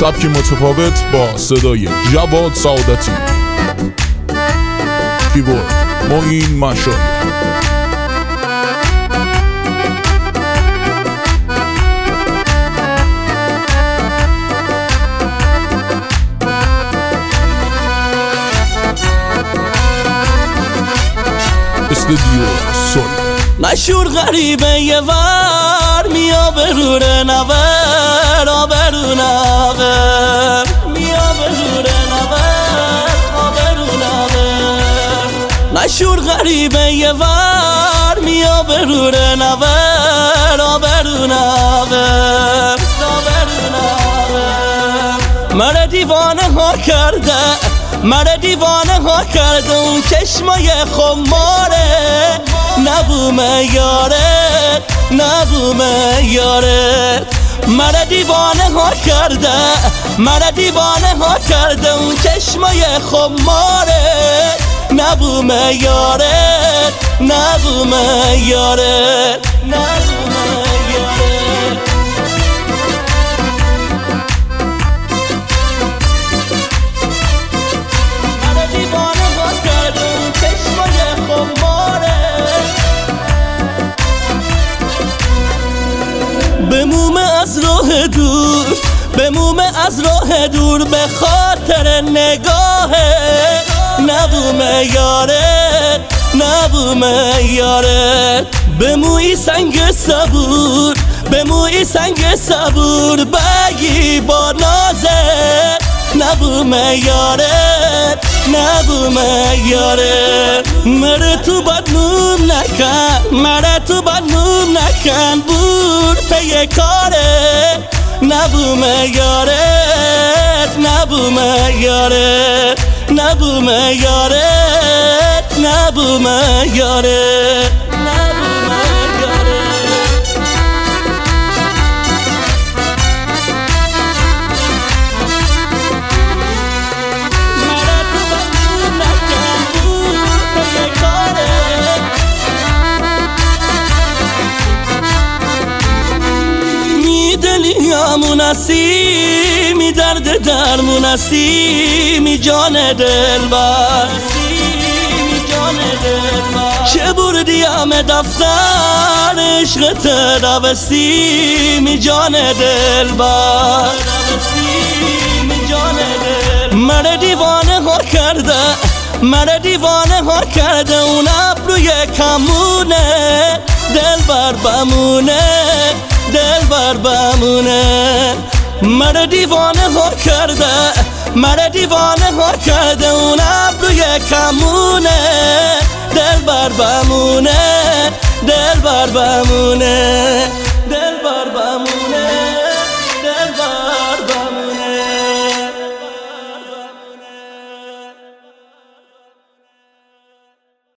سبکی متفاوت با صدای جواد سعادتی. کیبورد معین مشایی. استودیو سول. مشهور غریبه یه ور میا بروره نور آبرو نور میا بروره نور آبرو نور. مشهور غریبه یه ور میا بروره نور آبرو نور آبرو نور. مرا دیوانه ها کرده مرا دیوانه ها کرده اون چشمای خماره نبومه یارت نبومه یارت. مرا دیوانه ها کرده مرا دیوانه ها کرده اون چشمای خماره نبومه یارت نبومه یارت نبومه یارت. بمومه از راه دور بمومه از راه دور به خاطر نگاهت نبومه یارت نبومه یارت. بموی سنگ صبور بموی سنگ صبور بگی با نازت نبومه یارت نبومه یارت. مره تو بدنوم نکن مره تو بدنوم نکن بور پی کاره نبومه یارت نبومه یارت نبومه یارت نبومه یارت. دلیامون هستی می درد درمون هستی می جان دلبر چه بردی همه دفتر عشقت دوستی می جان دلبر. مرا دیوانه ها کرده مرا دیوانه ها کرده اون ابروی کمونه دلبر بمونه دلبر بمونه. مرا دیوانه ها کرده مرا دیوانه ها کرده اون ابروی کمونه دلبر بمونه دلبر بمونه.